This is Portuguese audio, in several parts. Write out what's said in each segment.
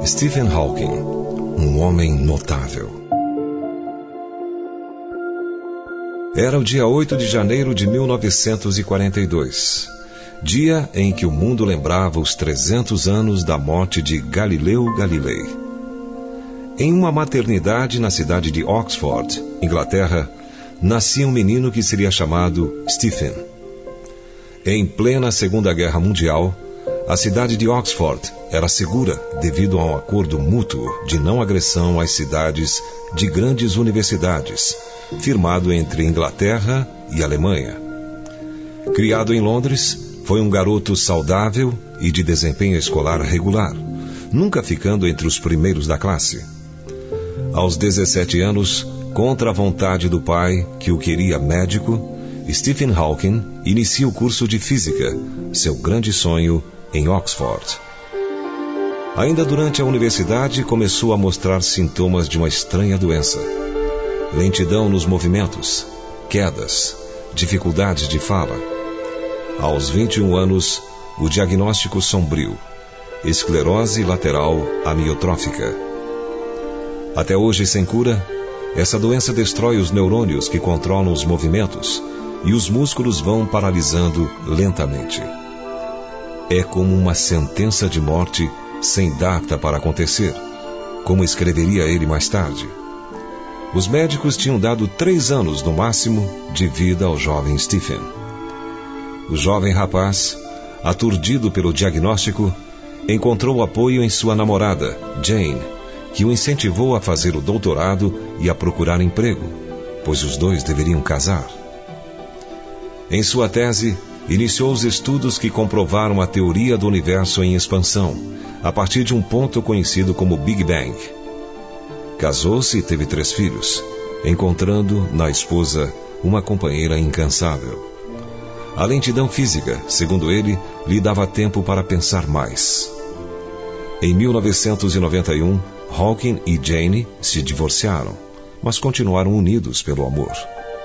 Stephen Hawking, um homem notável. Era o dia 8 de janeiro de 1942, dia em que o mundo lembrava os 300 anos da morte de Galileu Galilei. Em uma maternidade na cidade de Oxford, Inglaterra, nascia um menino que seria chamado Stephen. Em plena Segunda Guerra Mundial, a cidade de Oxford era segura devido a um acordo mútuo de não agressão às cidades de grandes universidades, firmado entre Inglaterra e Alemanha. Criado em Londres, foi um garoto saudável e de desempenho escolar regular, nunca ficando entre os primeiros da classe. Aos 17 anos, contra a vontade do pai, que o queria médico, Stephen Hawking inicia o curso de física, seu grande sonho, em Oxford. Ainda durante a universidade, começou a mostrar sintomas de uma estranha doença. Lentidão nos movimentos, quedas, dificuldades de fala. Aos 21 anos, o diagnóstico sombrio: esclerose lateral amiotrófica. Até hoje sem cura, essa doença destrói os neurônios que controlam os movimentos e os músculos vão paralisando lentamente. É como uma sentença de morte sem data para acontecer, como escreveria ele mais tarde. Os médicos tinham dado 3 anos no máximo de vida ao jovem Stephen. O jovem rapaz, aturdido pelo diagnóstico, encontrou apoio em sua namorada, Jane, que o incentivou a fazer o doutorado e a procurar emprego, pois os dois deveriam casar. Em sua tese, iniciou os estudos que comprovaram a teoria do universo em expansão, a partir de um ponto conhecido como Big Bang. Casou-se e teve 3 filhos, encontrando na esposa uma companheira incansável. A lentidão física, segundo ele, lhe dava tempo para pensar mais. Em 1991, Hawking e Jane se divorciaram, mas continuaram unidos pelo amor.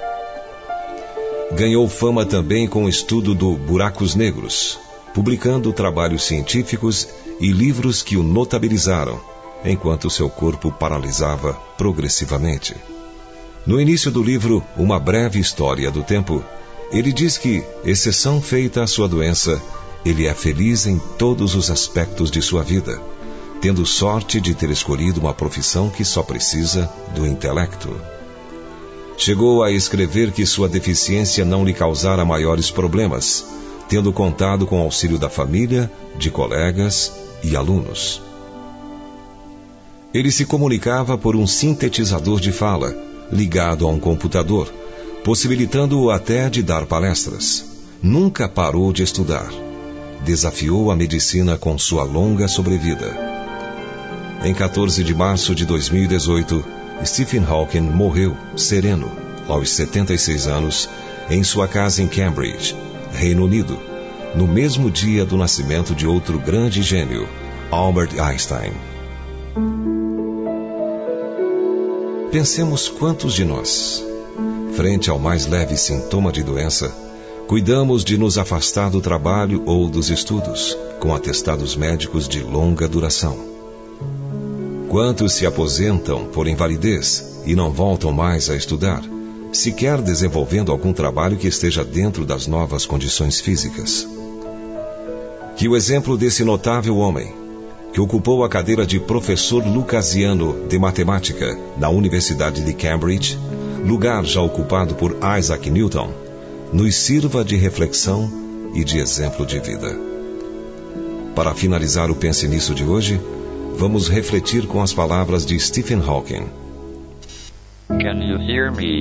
Ganhou fama também com o estudo do buracos negros, publicando trabalhos científicos e livros que o notabilizaram, enquanto seu corpo paralisava progressivamente. No início do livro Uma Breve História do Tempo, ele diz que, exceção feita à sua doença, ele é feliz em todos os aspectos de sua vida, tendo sorte de ter escolhido uma profissão que só precisa do intelecto. Chegou a escrever que sua deficiência não lhe causara maiores problemas, tendo contado com o auxílio da família, de colegas e alunos. Ele se comunicava por um sintetizador de fala, ligado a um computador, possibilitando-o até de dar palestras. Nunca parou de estudar. Desafiou a medicina com sua longa sobrevida. Em 14 de março de 2018, Stephen Hawking morreu sereno, aos 76 anos, em sua casa em Cambridge, Reino Unido, no mesmo dia do nascimento de outro grande gênio, Albert Einstein. Pensemos quantos de nós, frente ao mais leve sintoma de doença, cuidamos de nos afastar do trabalho ou dos estudos, com atestados médicos de longa duração. Quantos se aposentam por invalidez e não voltam mais a estudar, sequer desenvolvendo algum trabalho que esteja dentro das novas condições físicas? Que o exemplo desse notável homem, que ocupou a cadeira de professor lucasiano de matemática na Universidade de Cambridge, lugar já ocupado por Isaac Newton, nos sirva de reflexão e de exemplo de vida. Para finalizar o Pense Nisso de hoje, vamos refletir com as palavras de Stephen Hawking. Can you hear me?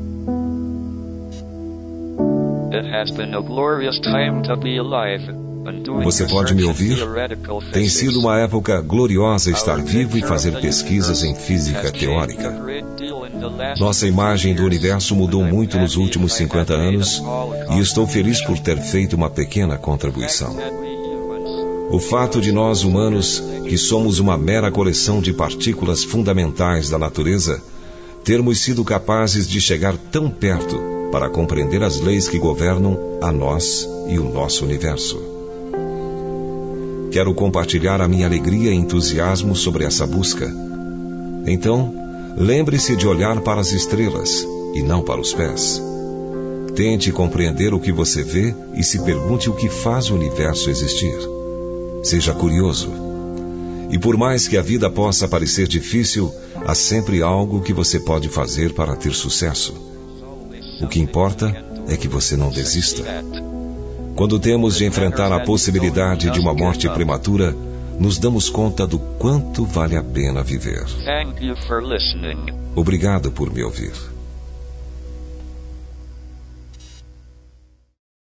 It has been a glorious time to be alive. Você pode me ouvir? Tem sido uma época gloriosa estar vivo e fazer pesquisas em física teórica. Nossa imagem do universo mudou muito nos últimos 50 anos e estou feliz por ter feito uma pequena contribuição. O fato de nós humanos, que somos uma mera coleção de partículas fundamentais da natureza, termos sido capazes de chegar tão perto para compreender as leis que governam a nós e o nosso universo. Quero compartilhar a minha alegria e entusiasmo sobre essa busca. Então, lembre-se de olhar para as estrelas e não para os pés. Tente compreender o que você vê e se pergunte o que faz o universo existir. Seja curioso. E por mais que a vida possa parecer difícil, há sempre algo que você pode fazer para ter sucesso. O que importa é que você não desista. Quando temos de enfrentar a possibilidade de uma morte prematura, nos damos conta do quanto vale a pena viver. Obrigado por me ouvir.